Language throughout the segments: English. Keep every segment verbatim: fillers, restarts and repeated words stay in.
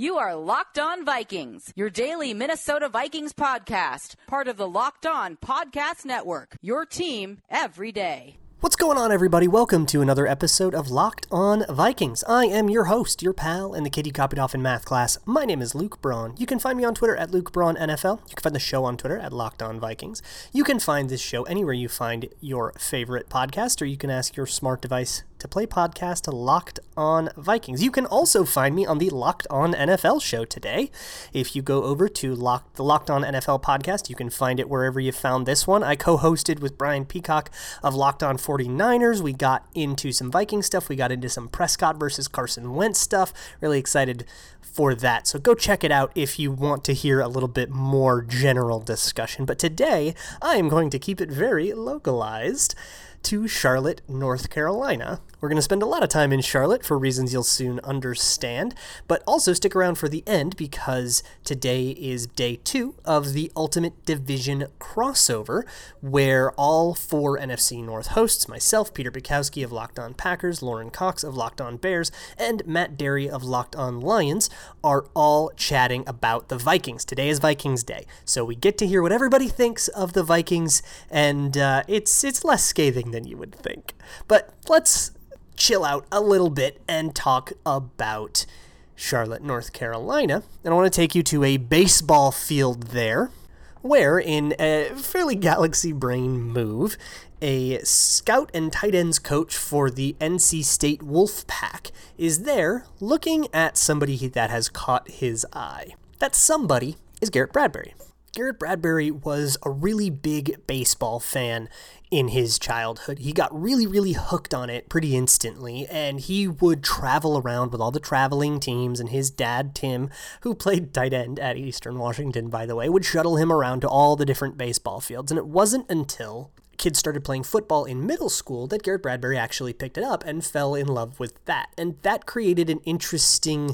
You are Locked On Vikings, your daily Minnesota Vikings podcast, part of the Locked On Podcast Network, your team every day. What's going on, everybody? Welcome to another episode of Locked On Vikings. I am your host, your pal, and the kid you copied off in math class. My name is Luke Braun. You can find me on Twitter at Luke Braun N F L. You can find the show on Twitter at Locked On Vikings. You can find this show anywhere you find your favorite podcast, or you can ask your smart device to play podcast Locked On Vikings. You can also find me on the Locked On N F L show today. If you go over to Lock, the Locked On N F L podcast, you can find it wherever you found this one. I co-hosted with Brian Peacock of Locked On forty-niners. We got into some Viking stuff. We got into some Prescott versus Carson Wentz stuff. Really excited for that. So go check it out if you want to hear a little bit more general discussion. But today, I am going to keep it very localized to Charlotte, North Carolina. We're going to spend a lot of time in Charlotte for reasons you'll soon understand, but also stick around for the end because today is day two of the Ultimate Division crossover, where all four N F C North hosts, myself, Peter Bukowski of Locked On Packers, Lauren Cox of Locked On Bears, and Matt Derry of Locked On Lions, are all chatting about the Vikings. Today is Vikings Day, so we get to hear what everybody thinks of the Vikings, and uh, it's it's less scathing than you would think. But let's chill out a little bit and talk about Charlotte, North Carolina. And I want to take you to a baseball field there, where in a fairly galaxy brain move, a scout and tight ends coach for the N C State Wolfpack is there looking at somebody that has caught his eye. That somebody is Garrett Bradbury. Garrett Bradbury was a really big baseball fan in his childhood. He got really, really hooked on it pretty instantly, and he would travel around with all the traveling teams, and his dad, Tim, who played tight end at Eastern Washington, by the way, would shuttle him around to all the different baseball fields. And it wasn't until kids started playing football in middle school that Garrett Bradbury actually picked it up and fell in love with that. And that created an interesting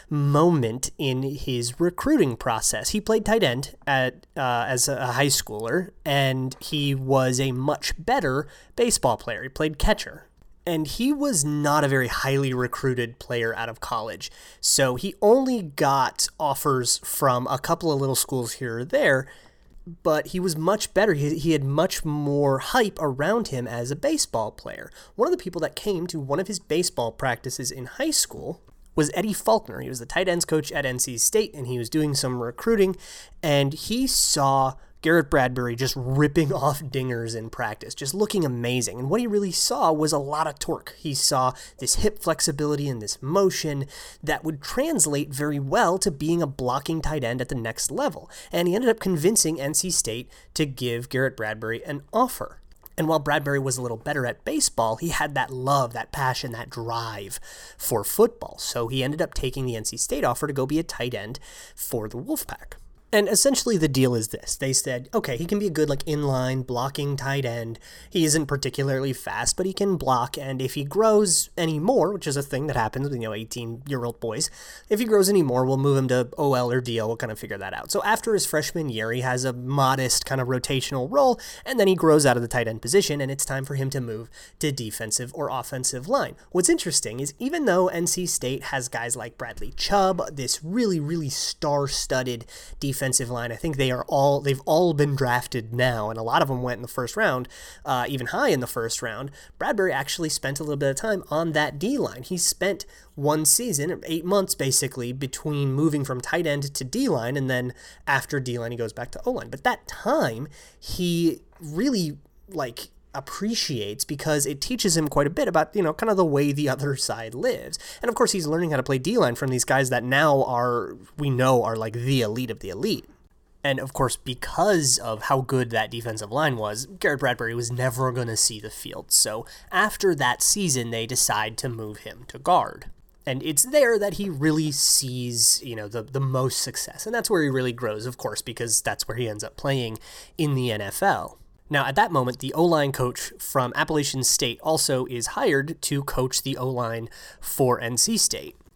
moment in his recruiting process. He played tight end at uh, as a high schooler, and he was a much better baseball player. He played catcher. And he was not a very highly recruited player out of college. So he only got offers from a couple of little schools here or there, but he was much better. He, he had much more hype around him as a baseball player. One of the people that came to one of his baseball practices in high school was Eddie Faulkner. He was the tight ends coach at N C State, and he was doing some recruiting, and he saw Garrett Bradbury just ripping off dingers in practice, just looking amazing. And what he really saw was a lot of torque. He saw this hip flexibility and this motion that would translate very well to being a blocking tight end at the next level. And he ended up convincing N C State to give Garrett Bradbury an offer. And while Bradbury was a little better at baseball, he had that love, that passion, that drive for football. So he ended up taking the N C State offer to go be a tight end for the Wolfpack. And essentially the deal is this. They said, okay, he can be a good like inline blocking tight end. He isn't particularly fast, but he can block. And if he grows any more, which is a thing that happens with, you know, eighteen-year-old boys, if he grows any more, we'll move him to O L or D L. We'll kind of figure that out. So after his freshman year, he has a modest kind of rotational role, and then he grows out of the tight end position, and it's time for him to move to defensive or offensive line. What's interesting is even though N C State has guys like Bradley Chubb, this really, really star-studded defensive Defensive line. I think they are all, they've all been drafted now, and a lot of them went in the first round, uh, even high in the first round. Bradbury actually spent a little bit of time on that D-line. He spent one season, eight months basically, between moving from tight end to D-line, and then after D-line, he goes back to O-line. But that time, he really, like, appreciates because it teaches him quite a bit about, you know, kind of the way the other side lives. And of course, he's learning how to play D-line from these guys that now are, we know, are like the elite of the elite. And of course, because of how good that defensive line was, Garrett Bradbury was never going to see the field. So after that season, they decide to move him to guard. And it's there that he really sees, you know, the, the most success. And that's where he really grows, of course, because that's where he ends up playing in the N F L. Now, at that moment, the O-line coach from Appalachian State also is hired to coach the O-line for N C State.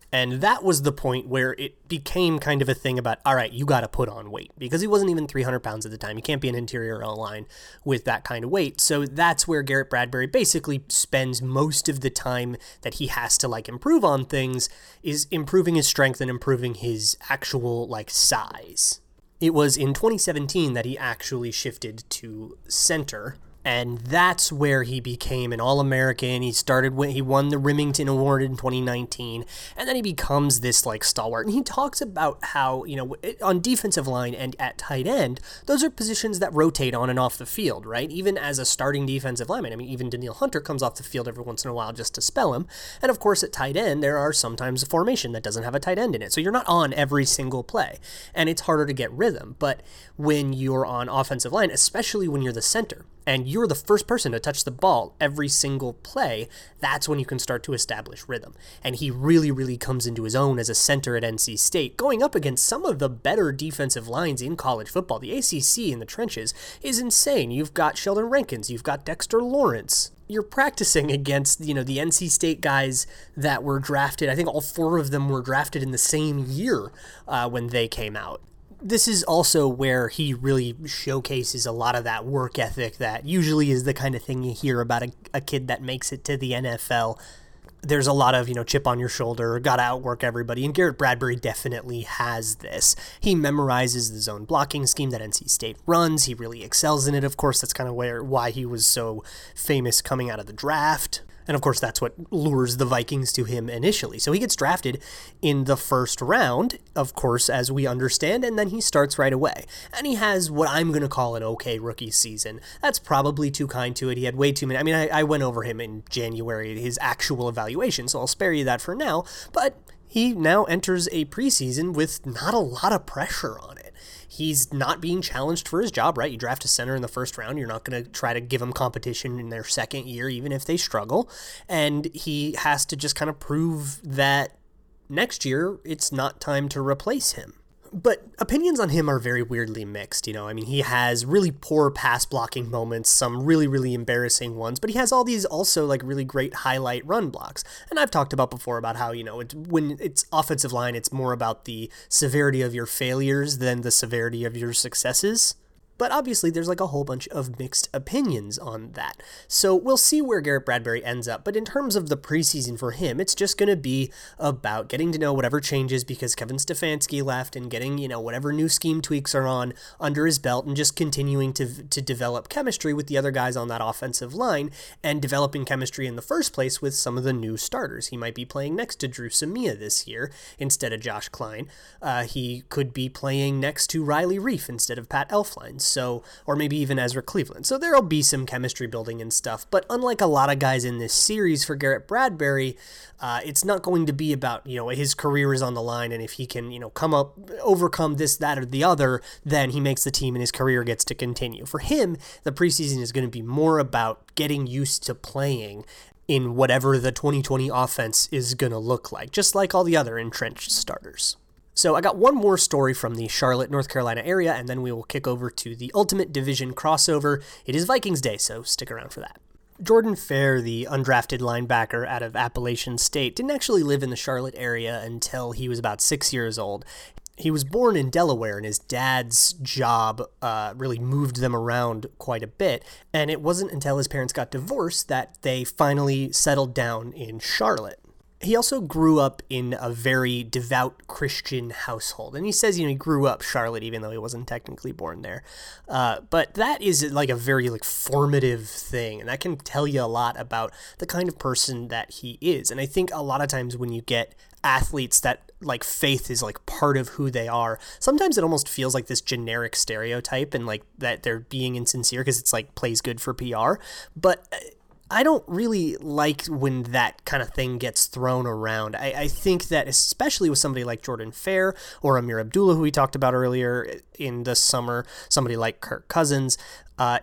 And that was the point where it became kind of a thing about, all right, you got to put on weight, because he wasn't even three hundred pounds at the time. You can't be an interior O-line with that kind of weight. So that's where Garrett Bradbury basically spends most of the time that he has to like improve on things, is improving his strength and improving his actual like size. It was in twenty seventeen that he actually shifted to center. And that's where he became an All-American. He started when he won the Remington Award in twenty nineteen, and then he becomes this like stalwart. And he talks about how, you know, on defensive line and at tight end, those are positions that rotate on and off the field, right? Even as a starting defensive lineman, I mean, even Danielle Hunter comes off the field every once in a while just to spell him. And of course, at tight end, there are sometimes a formation that doesn't have a tight end in it, so you're not on every single play, and it's harder to get rhythm. But when you're on offensive line, especially when you're the center, and you're the first person to touch the ball every single play, that's when you can start to establish rhythm. And he really, really comes into his own as a center at N C State, going up against some of the better defensive lines in college football. The A C C in the trenches is insane. You've got Sheldon Rankins, you've got Dexter Lawrence. You're practicing against, you know, the N C State guys that were drafted. I think all four of them were drafted in the same year uh, when they came out. This is also where he really showcases a lot of that work ethic that usually is the kind of thing you hear about a, a kid that makes it to the N F L. There's a lot of, you know, chip on your shoulder, gotta outwork everybody, and Garrett Bradbury definitely has this. He memorizes the zone blocking scheme that N C State runs. He really excels in it. Of course, that's kind of where why he was so famous coming out of the draft. And of course, that's what lures the Vikings to him initially. So he gets drafted in the first round, of course, as we understand, and then he starts right away. And he has what I'm going to call an okay rookie season. That's probably too kind to it. He had way too many. I mean, I, I went over him in January, his actual evaluation, so I'll spare you that for now. But he now enters a preseason with not a lot of pressure on it. He's not being challenged for his job, right? You draft a center in the first round. You're not going to try to give them competition in their second year, even if they struggle. And he has to just kind of prove that next year it's not time to replace him. But opinions on him are very weirdly mixed, you know. I mean, he has really poor pass blocking moments, some really, really embarrassing ones, but he has all these also like really great highlight run blocks. And I've talked about before about how, you know, it's, when it's offensive line, it's more about the severity of your failures than the severity of your successes. But obviously, there's like a whole bunch of mixed opinions on that. So we'll see where Garrett Bradbury ends up. But in terms of the preseason for him, it's just going to be about getting to know whatever changes because Kevin Stefanski left and getting, you know, whatever new scheme tweaks are on under his belt and just continuing to to develop chemistry with the other guys on that offensive line and developing chemistry in the first place with some of the new starters. He might be playing next to Drew Samia this year instead of Josh Klein. Uh, he could be playing next to Riley Reif instead of Pat Elflein. So, or maybe even Ezra Cleveland. So there'll be some chemistry building and stuff. But unlike a lot of guys in this series for Garrett Bradbury, uh, it's not going to be about, you know, his career is on the line. And if he can, you know, come up, overcome this, that, or the other, then he makes the team and his career gets to continue. For him, the preseason is going to be more about getting used to playing in whatever the twenty twenty offense is going to look like, just like all the other entrenched starters. So I got one more story from the Charlotte, North Carolina area, and then we will kick over to the Ultimate Division crossover. It is Vikings Day, so stick around for that. Jordan Fair, the undrafted linebacker out of Appalachian State, didn't actually live in the Charlotte area until he was about six years old. He was born in Delaware, and his dad's job uh, really moved them around quite a bit, and it wasn't until his parents got divorced that they finally settled down in Charlotte. He also grew up in a very devout Christian household. And he says, you know, he grew up Charlotte, even though he wasn't technically born there. Uh, but that is like a very like formative thing. And that can tell you a lot about the kind of person that he is. And I think a lot of times when you get athletes that like faith is like part of who they are, sometimes it almost feels like this generic stereotype and like that they're being insincere because it's like plays good for P R. But I don't really like when that kind of thing gets thrown around. I, I think that especially with somebody like Jordan Fair or Amir Abdullah, who we talked about earlier in the summer, somebody like Kirk Cousins, uh, it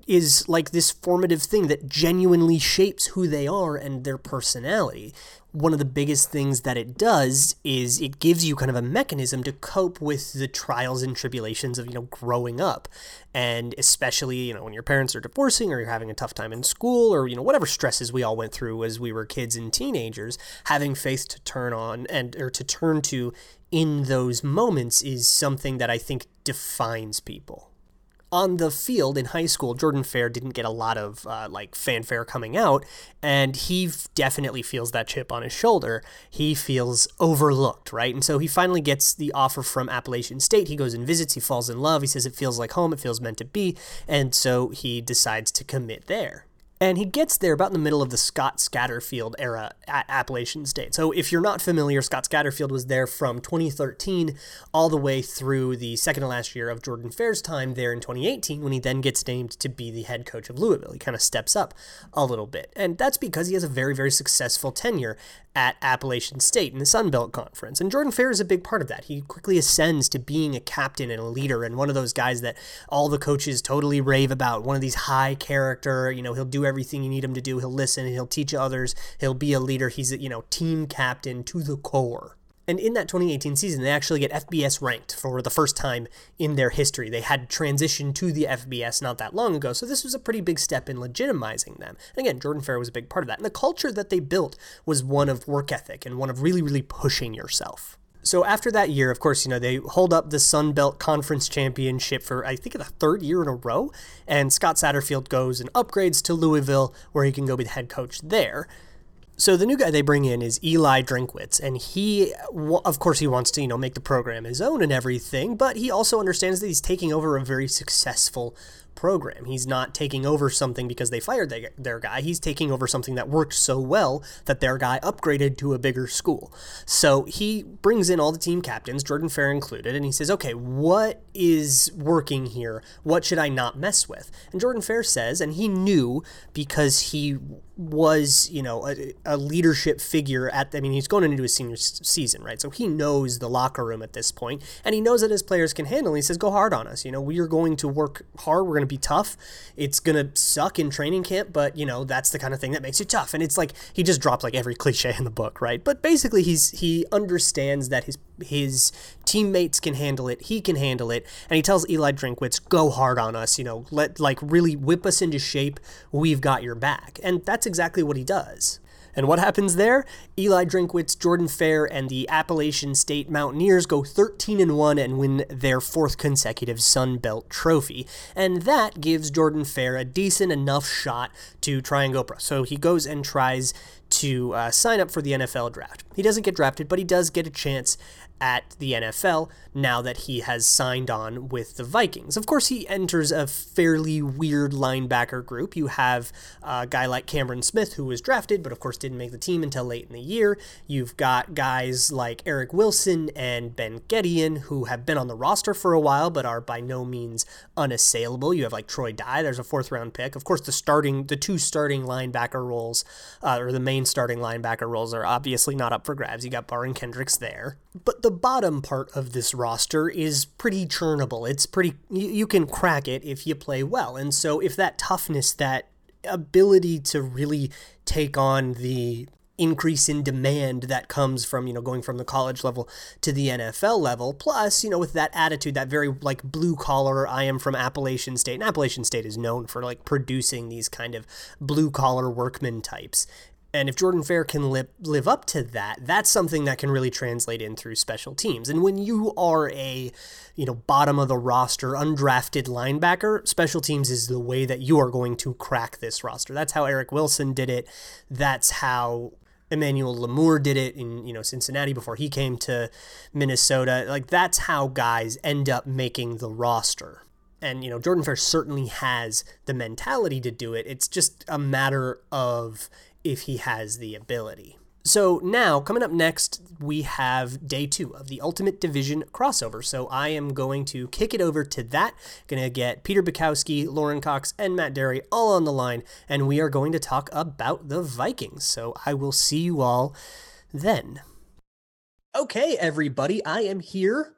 is like this formative thing that genuinely shapes who they are and their personality. One of the biggest things that it does is it gives you kind of a mechanism to cope with the trials and tribulations of, you know, growing up. And especially, you know, when your parents are divorcing or you're having a tough time in school or, you know, whatever stresses we all went through as we were kids and teenagers, having faith to turn on and or to turn to in those moments is something that I think defines people. On the field in high school, Jordan Fair didn't get a lot of uh, like fanfare coming out, and he f- definitely feels that chip on his shoulder. He feels overlooked, right? And so he finally gets the offer from Appalachian State. He goes and visits, he falls in love, he says it feels like home, it feels meant to be, and so he decides to commit there. And he gets there about in the middle of the Scott Satterfield era at Appalachian State. So if you're not familiar, Scott Satterfield was there from twenty thirteen all the way through the second to last year of Jordan Fair's time there in twenty eighteen, when he then gets named to be the head coach of Louisville. He kind of steps up a little bit. And that's because he has a very, very successful tenure at Appalachian State in the Sun Belt Conference. And Jordan Fair is a big part of that. He quickly ascends to being a captain and a leader and one of those guys that all the coaches totally rave about, one of these high character, you know, he'll do everything you need him to do. He'll listen, he'll teach others, he'll be a leader. He's a, you know, team captain to the core. And in that twenty eighteen season, they actually get F B S ranked for the first time in their history. They had transitioned to the F B S not that long ago, so this was a pretty big step in legitimizing them. And again, Jordan Fair was a big part of that. And the culture that they built was one of work ethic and one of really, really pushing yourself. So after that year, of course, you know, they hold up the Sun Belt Conference Championship for, I think, the third year in a row, and Scott Satterfield goes and upgrades to Louisville, where he can go be the head coach there. So the new guy they bring in is Eli Drinkwitz, and he, of course, he wants to, you know, make the program his own and everything, but he also understands that he's taking over a very successful program. He's not taking over something because they fired their, their guy. He's taking over something that worked so well that their guy upgraded to a bigger school. So he brings in all the team captains, Jordan Fair included, and he says, okay, what is working here? What should I not mess with? And Jordan Fair says, and he knew because he was, you know, a, a leadership figure at, I mean, he's going into his senior season, right? So he knows the locker room at this point, and he knows that his players can handle it. He says, go hard on us. You know, we are going to work hard. We're going to be tough. It's going to suck in training camp, but, you know, that's the kind of thing that makes you tough. And it's like, he just dropped like every cliche in the book, right? But basically he's, he understands that his, his teammates can handle it. He can handle it. And he tells Eli Drinkwitz, go hard on us, you know, let, like really whip us into shape. We've got your back. And that's exactly what he does. And what happens there? Eli Drinkwitz, Jordan Fair, and the Appalachian State Mountaineers go thirteen and one and win their fourth consecutive Sun Belt trophy. And that gives Jordan Fair a decent enough shot to try and go pro. So he goes and tries to uh, sign up for the N F L draft. He doesn't get drafted, but he does get a chance at the N F L now that he has signed on with the Vikings. Of course, he enters a fairly weird linebacker group. You have a guy like Cameron Smith, who was drafted, but of course didn't make the team until late in the year. You've got guys like Eric Wilson and Ben Gedeon, who have been on the roster for a while, but are by no means unassailable. You have like Troy Dye, there's a fourth round pick. Of course, the starting, the two starting linebacker roles, uh, or the main starting linebacker roles are obviously not up for grabs. You got Barron Kendricks there. But the bottom part of this roster is pretty churnable. It's pretty, you, you can crack it if you play well. And so if that toughness, that ability to really take on the increase in demand that comes from, you know, going from the college level to the N F L level, plus, you know, with that attitude, that very like blue collar, I am from Appalachian State, and Appalachian State is known for like producing these kind of blue collar workman types. And if Jordan Fair can live, live up to that, that's something that can really translate in through special teams. And when you are a, you know, bottom of the roster, undrafted linebacker, special teams is the way that you are going to crack this roster. That's how Eric Wilson did it. That's how Emmanuel Lamour did it in, you know, Cincinnati before he came to Minnesota. Like, that's how guys end up making the roster. And, you know, Jordan Fair certainly has the mentality to do it. It's just a matter of if he has the ability. So now, coming up next, we have day two of the Ultimate Division crossover. So I am going to kick it over to that. Going to get Peter Bukowski, Lauren Cox, and Matt Derry all on the line, and we are going to talk about the Vikings. So I will see you all then. Okay, everybody, I am here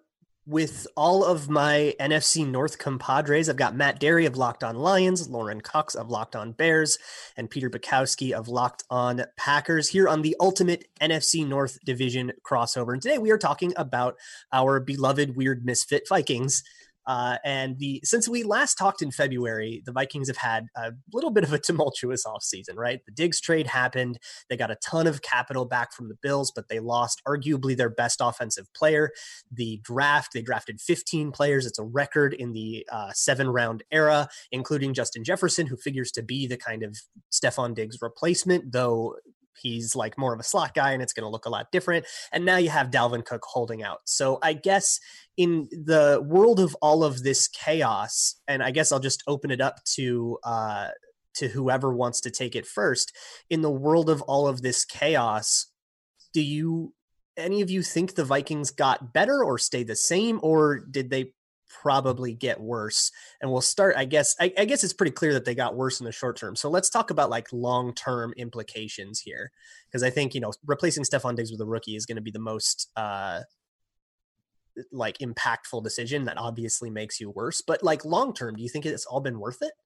with all of my N F C North compadres. I've got Matt Derry of Locked On Lions, Lauren Cox of Locked On Bears, and Peter Bukowski of Locked On Packers here on the ultimate N F C North division crossover. And today we are talking about our beloved Weird Misfit Vikings. Uh, and the since we last talked in February, the Vikings have had a little bit of a tumultuous offseason, right? The Diggs trade happened. They got a ton of capital back from the Bills, but they lost arguably their best offensive player. The draft, they drafted fifteen players. It's a record in the uh, seven-round era, including Justin Jefferson, who figures to be the kind of Stephon Diggs replacement, though he's like more of a slot guy and it's going to look a lot different. And now you have Dalvin Cook holding out. So I guess in the world of all of this chaos, and I guess I'll just open it up to, uh, to whoever wants to take it first. In the world of all of this chaos, do you, any of you think the Vikings got better or stayed the same, or did they probably get worse? And we'll start, I guess, I, I guess it's pretty clear that they got worse in the short term. So let's talk about like long-term implications here. Because I think, you know, replacing Stephon Diggs with a rookie is going to be the most uh, like impactful decision that obviously makes you worse. But like long-term, do you think it's all been worth it?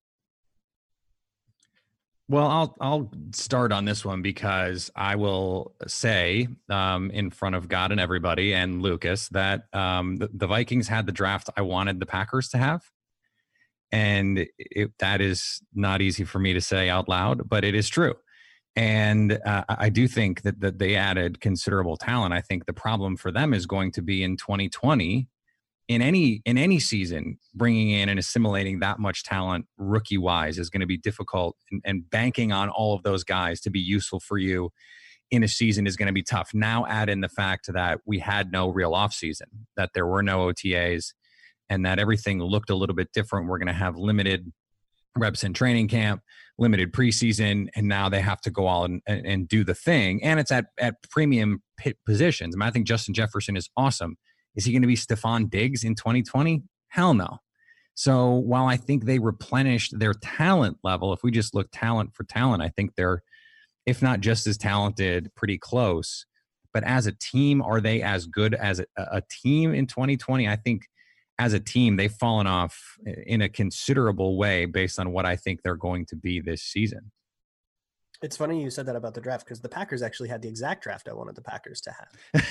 Well, I'll I'll start on this one because I will say um, in front of God and everybody and Lucas that um, the, the Vikings had the draft I wanted the Packers to have. And it, that is not easy for me to say out loud, but it is true. And uh, I do think that, that they added considerable talent. I think the problem for them is going to be in twenty twenty. In any in any season, bringing in and assimilating that much talent rookie-wise is going to be difficult, and, and banking on all of those guys to be useful for you in a season is going to be tough. Now add in the fact that we had no real offseason, that there were no O T As, and that everything looked a little bit different. We're going to have limited reps in training camp, limited preseason, and now they have to go all and, and, and do the thing. And it's at, at premium pit positions. I mean, I think Justin Jefferson is awesome. Is he going to be Stephon Diggs in twenty twenty? Hell no. So while I think they replenished their talent level, if we just look talent for talent, I think they're, if not just as talented, pretty close. But as a team, are they as good as a, a team in twenty twenty? I think as a team, they've fallen off in a considerable way based on what I think they're going to be this season. It's funny you said that about the draft because the Packers actually had the exact draft I wanted the Packers to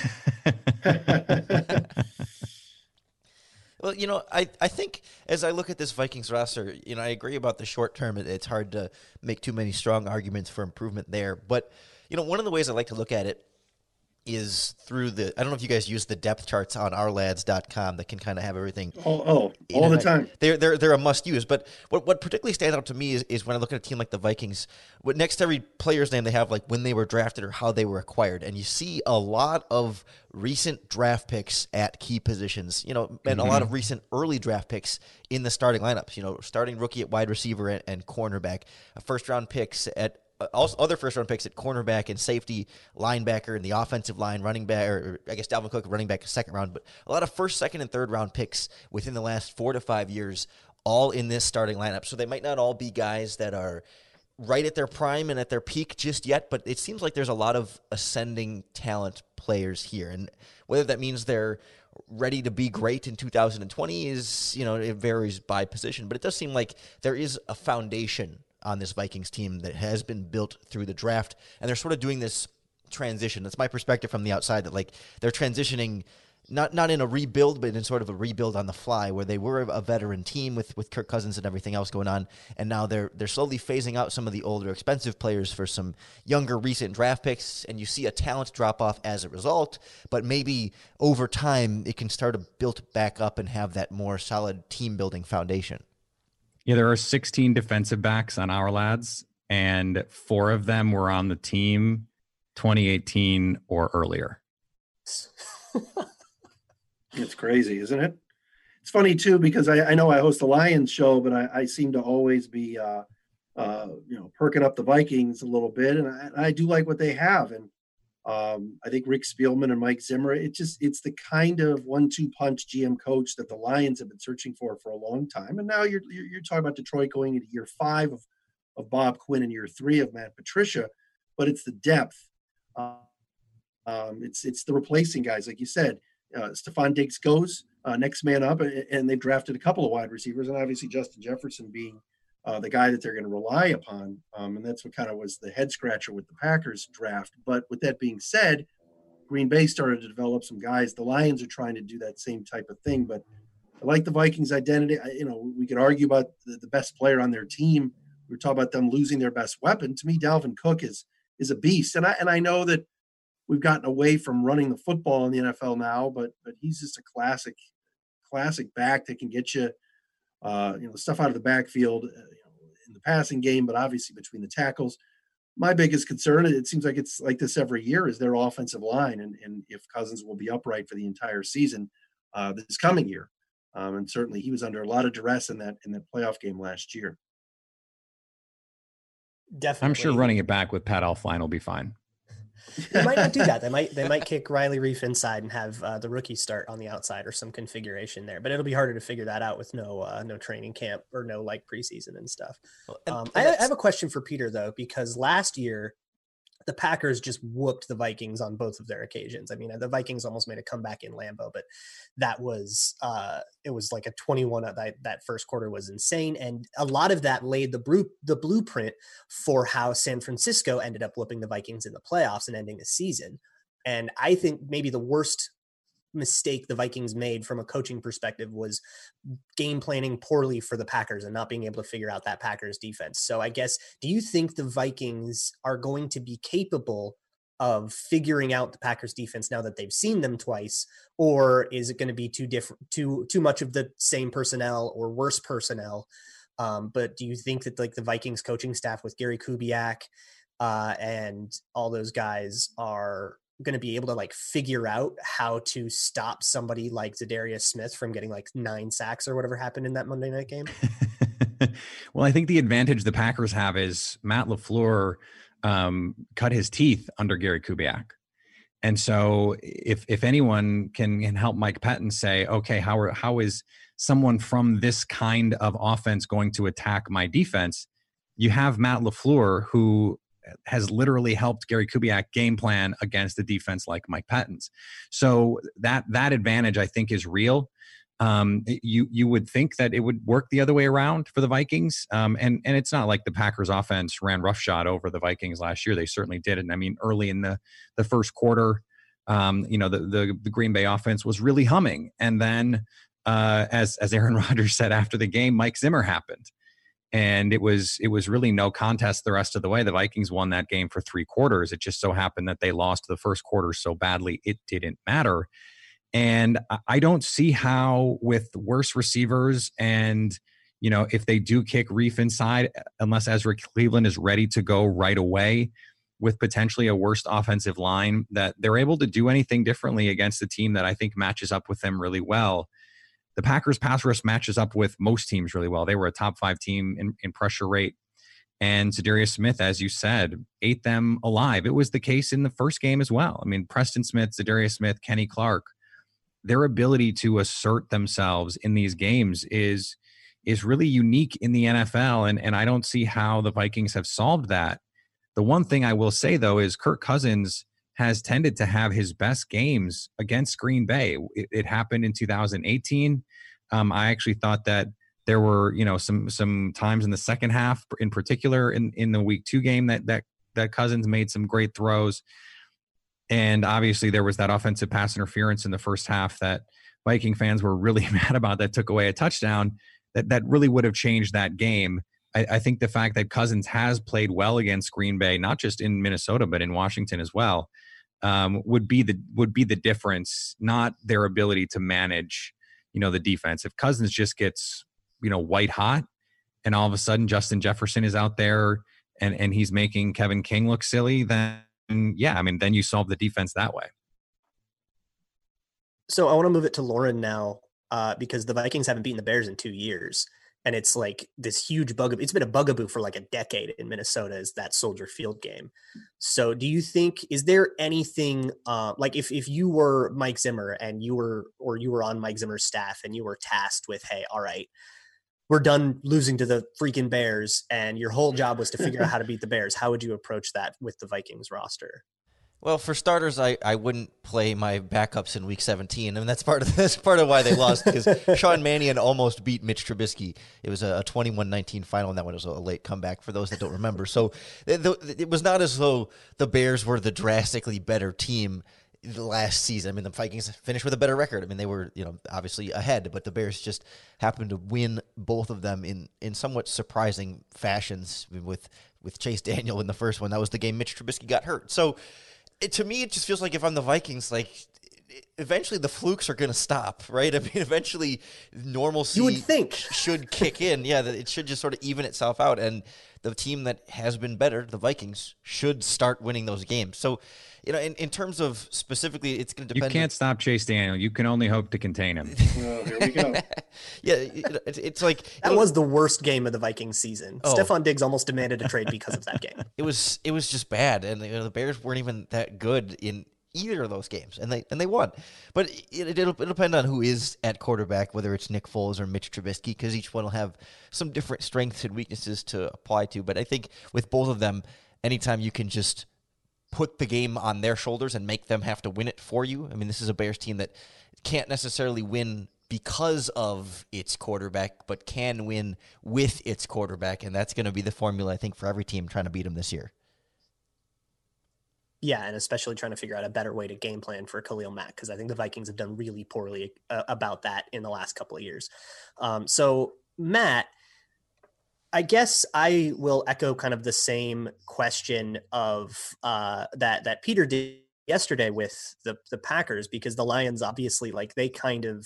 have. Well, you know, I, I think as I look at this Vikings roster, you know, I agree about the short term. It, it's hard to make too many strong arguments for improvement there. But, you know, one of the ways I like to look at it is through the, I don't know if you guys use the depth charts on our lads dot com that can kind of have everything. Oh, oh all the time. They're, they're, they're a must use. But what, what particularly stands out to me is, is when I look at a team like the Vikings, what next to every player's name they have, like when they were drafted or how they were acquired. And you see a lot of recent draft picks at key positions, you know, and mm-hmm. a lot of recent early draft picks in the starting lineups, you know, starting rookie at wide receiver and, and cornerback, first round picks at also other first-round picks at cornerback and safety, linebacker, and the offensive line, running back, or I guess Dalvin Cook running back second round, but a lot of first, second, and third-round picks within the last four to five years, all in this starting lineup. So they might not all be guys that are right at their prime and at their peak just yet, but it seems like there's a lot of ascending talent players here. And whether that means they're ready to be great in two thousand twenty is, you know, it varies by position, but it does seem like there is a foundation on this Vikings team that has been built through the draft, and they're sort of doing this transition. That's my perspective from the outside, that like they're transitioning not not in a rebuild, but in sort of a rebuild on the fly, where they were a veteran team with, with Kirk Cousins and everything else going on, and now they're they're slowly phasing out some of the older, expensive players for some younger, recent draft picks, and you see a talent drop off as a result, but maybe over time it can start to build back up and have that more solid team-building foundation. Yeah, there are sixteen defensive backs on our lads, and four of them were on the team twenty eighteen or earlier. It's crazy, isn't it? It's funny, too, because I, I know I host the Lions show, but I, I seem to always be, uh, uh, you know, perking up the Vikings a little bit, and I, I do like what they have. And um, I think Rick Spielman and Mike Zimmer, it just it's the kind of one-two punch G M coach that the Lions have been searching for for a long time. And now you're you're, you're talking about Detroit going into year five of, of Bob Quinn and year three of Matt Patricia, but it's the depth. Uh, um, it's it's the replacing guys, like you said. Uh, Stephon Diggs goes. uh, next man up, and they've drafted a couple of wide receivers, and obviously Justin Jefferson being uh, the guy that they're going to rely upon. Um, and that's what kind of was the head scratcher with the Packers draft. But with that being said, Green Bay started to develop some guys. The Lions are trying to do that same type of thing, but I like the Vikings' identity. I, you know, we could argue about the, the best player on their team. We were talking about them losing their best weapon. To me, Dalvin Cook is is a beast, and I and I know that we've gotten away from running the football in the N F L now, but but he's just a classic, classic back that can get you, uh, you know, stuff out of the backfield, uh, you know, in the passing game, but obviously between the tackles. My biggest concern, it seems like it's like this every year, is their offensive line, and and if Cousins will be upright for the entire season uh, this coming year. Um, and certainly he was under a lot of duress in that in that playoff game last year. Definitely. I'm sure running it back with Pat Elflein will be fine. They might not do that. They might they might kick Riley Reif inside and have uh, the rookie start on the outside or some configuration there. But it'll be harder to figure that out with no uh, no training camp or no like preseason and stuff. Well, and, um, and I, I have a question for Peter though, because last year the Packers just whooped the Vikings on both of their occasions. I mean, the Vikings almost made a comeback in Lambeau, but that was, uh, it was like a twenty-one, that, that first quarter was insane. And a lot of that laid the, bru- the blueprint for how San Francisco ended up whooping the Vikings in the playoffs and ending the season. And I think maybe the worst mistake the Vikings made from a coaching perspective was game planning poorly for the Packers and not being able to figure out that Packers defense. So I guess, do you think the Vikings are going to be capable of figuring out the Packers defense now that they've seen them twice, or is it going to be too different, too, too much of the same personnel or worse personnel? Um, but do you think that like the Vikings coaching staff with Gary Kubiak uh, and all those guys are going to be able to like figure out how to stop somebody like Zadarius Smith from getting like nine sacks or whatever happened in that Monday night game? Well, I think the advantage the Packers have is Matt LaFleur um, cut his teeth under Gary Kubiak. And so if, if anyone can, can help Mike Pettin say, okay, how are, how is someone from this kind of offense going to attack my defense? You have Matt LaFleur, who has literally helped Gary Kubiak game plan against a defense like Mike Pettin's. So that that advantage, I think, is real. Um, you you would think that it would work the other way around for the Vikings. Um, and, and it's not like the Packers offense ran roughshod over the Vikings last year. They certainly did. And I mean, early in the, the first quarter, um, you know, the, the, the Green Bay offense was really humming. And then uh, as, as Aaron Rodgers said after the game, Mike Zimmer happened. And it was it was really no contest the rest of the way. The Vikings won that game for three quarters. It just so happened that they lost the first quarter so badly it didn't matter. And I don't see how, with worse receivers and, you know, if they do kick Reif inside, unless Ezra Cleveland is ready to go right away with potentially a worse offensive line, that they're able to do anything differently against a team that I think matches up with them really well. The Packers pass rush matches up with most teams really well. They were a top five team in, in pressure rate. And Zadarius Smith, as you said, ate them alive. It was the case in the first game as well. I mean, Preston Smith, Zadarius Smith, Kenny Clark, their ability to assert themselves in these games is, is really unique in the N F L. And, and I don't see how the Vikings have solved that. The one thing I will say, though, is Kirk Cousins has tended to have his best games against Green Bay. It, it happened in two thousand eighteen. Um, I actually thought that there were, you know, some some times in the second half, in particular in, in the week two game, that that that Cousins made some great throws. And obviously there was that offensive pass interference in the first half that Viking fans were really mad about, that took away a touchdown that that really would have changed that game. I, I think the fact that Cousins has played well against Green Bay, not just in Minnesota but in Washington as well, um, would be the would be the difference, not their ability to manage, you know, the defense. If Cousins just gets, you know, white hot and all of a sudden Justin Jefferson is out there and, and he's making Kevin King look silly, then yeah, I mean, then you solve the defense that way. So I want to move it to Lauren now uh, because the Vikings haven't beaten the Bears in two years. And it's like this huge bugaboo. It's been a bugaboo for like a decade in Minnesota, is that Soldier Field game. So do you think, is there anything uh, like if, if you were Mike Zimmer and you were, or you were on Mike Zimmer's staff and you were tasked with, hey, all right, we're done losing to the freaking Bears and your whole job was to figure out how to beat the Bears, how would you approach that with the Vikings roster? Well, for starters, I, I wouldn't play my backups in Week seventeen, and that's part of that's part of why they lost, because Sean Mannion almost beat Mitch Trubisky. It was a twenty-one nineteen final, and that one was a late comeback for those that don't remember. So it, it was not as though the Bears were the drastically better team the last season. I mean, the Vikings finished with a better record. I mean, they were, you know, obviously ahead, but the Bears just happened to win both of them in, in somewhat surprising fashions. I mean, with with Chase Daniel in the first one, that was the game Mitch Trubisky got hurt. So. It, to me, it just feels like if I'm the Vikings, like eventually the flukes are going to stop, right? I mean, eventually normalcy you would think. should kick in. Yeah, that it should just sort of even itself out. And the team that has been better, the Vikings, should start winning those games. So, you know, in, in terms of specifically, it's going to depend. You can't stop Chase Daniel. You can only hope to contain him. Well, here we go. yeah, it, it's, it's like that was the worst game of the Vikings season. Oh. Stephon Diggs almost demanded a trade because of that game. It was it was just bad, and you know, the Bears weren't even that good in either of those games, and they and they won. But it, it'll, it'll depend on who is at quarterback, whether it's Nick Foles or Mitch Trubisky, because each one will have some different strengths and weaknesses to apply to. But I think with both of them, anytime you can just put the game on their shoulders and make them have to win it for you. I mean, this is a Bears team that can't necessarily win because of its quarterback, but can win with its quarterback, and that's going to be the formula, I think, for every team trying to beat them this year. Yeah, and especially trying to figure out a better way to game plan for Khalil Mack, because I think the Vikings have done really poorly uh, about that in the last couple of years. Um, so, Matt, I guess I will echo kind of the same question of uh, that that Peter did yesterday with the the Packers, because the Lions obviously, like, they kind of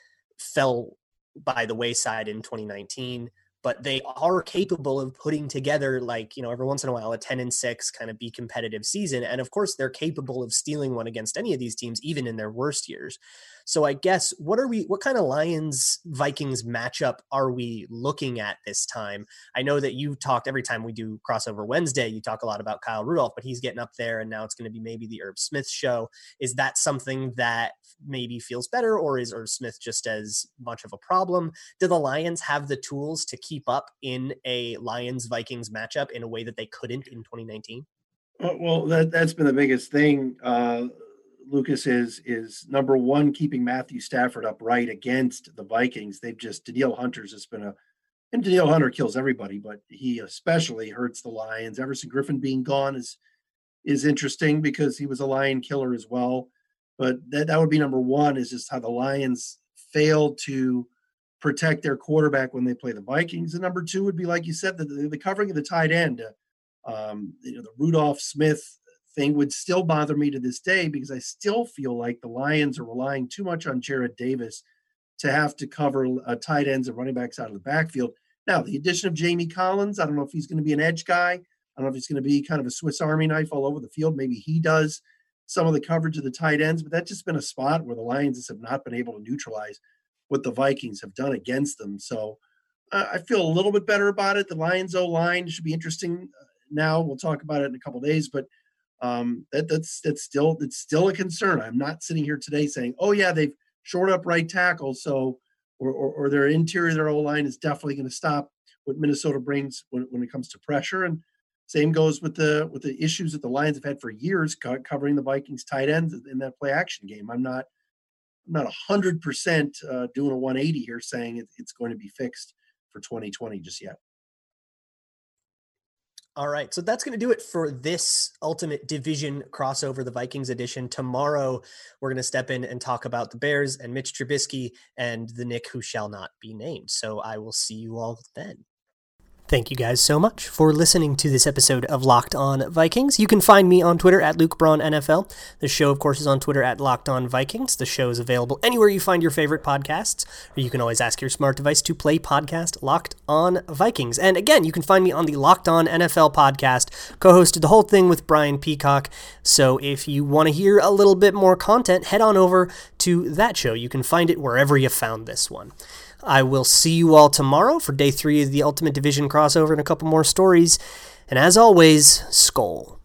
fell by the wayside in twenty nineteen, but they are capable of putting together, like, you know, every once in a while, a ten and six kind of be competitive season. And of course, they're capable of stealing one against any of these teams, even in their worst years. So I guess, what are we, what kind of Lions Vikings matchup are we looking at this time? I know that you talked every time we do Crossover Wednesday, you talk a lot about Kyle Rudolph, but he's getting up there, and now it's going to be maybe the Irv Smith show. Is that something that maybe feels better, or is Irv Smith just as much of a problem? Do the Lions have the tools to keep up in a Lions Vikings matchup in a way that they couldn't in twenty nineteen? Well, that, that's been the biggest thing, uh, Lucas, is is number one, keeping Matthew Stafford upright against the Vikings. They've just, Danielle Hunter's has been a, and Danielle Hunter kills everybody, but he especially hurts the Lions. Everson Griffin being gone is is interesting because he was a Lion killer as well. But that, that would be number one, is just how the Lions failed to protect their quarterback when they play the Vikings. And number two would be, like you said, the, the, the covering of the tight end. Um, you know, the Rudolph Smith thing would still bother me to this day, because I still feel like the Lions are relying too much on Jared Davis to have to cover uh, tight ends and running backs out of the backfield. Now, the addition of Jamie Collins, I don't know if he's going to be an edge guy. I don't know if he's going to be kind of a Swiss Army knife all over the field. Maybe he does some of the coverage of the tight ends, but that's just been a spot where the Lions have not been able to neutralize what the Vikings have done against them. So uh, I feel a little bit better about it. The Lions O-line should be interesting now. We'll talk about it in a couple of days, but um, that, that's that's still it's still a concern. I'm not sitting here today saying, oh yeah, they've shored up right tackle, so or, or, or their interior, their O-line is definitely going to stop what Minnesota brings when, when it comes to pressure. And same goes with the with the issues that the Lions have had for years co- covering the Vikings tight ends in that play action game. I'm not I'm not one hundred percent uh, doing a one eighty here saying it, it's going to be fixed for twenty twenty just yet. All right, so that's going to do it for this Ultimate Division Crossover, the Vikings edition. Tomorrow, we're going to step in and talk about the Bears and Mitch Trubisky and the Nick who shall not be named. So I will see you all then. Thank you guys so much for listening to this episode of Locked On Vikings. You can find me on Twitter at Luke Braun N F L. The show, of course, is on Twitter at Locked On Vikings. The show is available anywhere you find your favorite podcasts, or you can always ask your smart device to play podcast Locked On Vikings. And again, you can find me on the Locked On N F L podcast, co-hosted the whole thing with Brian Peacock. So if you want to hear a little bit more content, head on over to that show. You can find it wherever you found this one. I will see you all tomorrow for day three of the Ultimate Division crossover and a couple more stories. And as always, Skol.